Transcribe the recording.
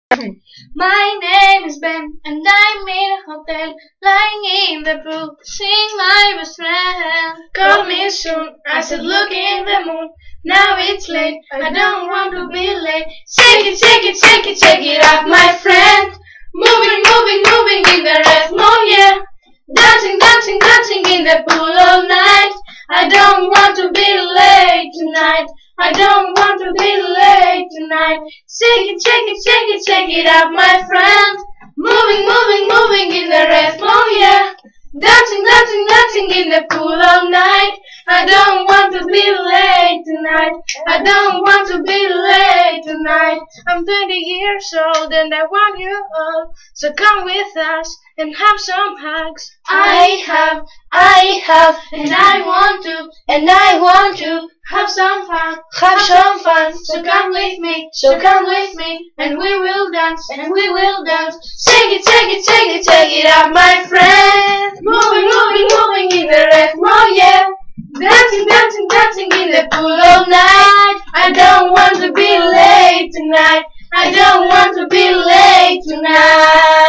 My name is Ben, and I'm in a hotel, lying in the pool, seeing my best friend. Call me soon, I said look in the moon. Now it's late, I don't want to be late. Shake it, shake it, shake it, shake it up, my friend. Moving, moving, moving in the rhythm, yeah. Dancing, dancing, dancing in the pool all night. I don't want to be late tonight. I don't want to be late tonight. Shake it, shake it, shake it, shake it up, my friend. Moving, moving, moving in the rhythm, yeah. Dancing, dancing, dancing in the pool all night. I don't want to be late tonight. I don't want to be late tonight. I'm 20 years old and I want you all. So come with us and have some hugs. I have, and I want to Have some fun, have some fun. so come with me, So come with me, and we will dance, and we will dance. Shake it, shake it, shake it, shake it up, my friend. Moving, moving, moving in the rhythm, oh yeah. Dancing, dancing, dancing in the pool all night. I don't want to be late tonight. I don't want to be late tonight.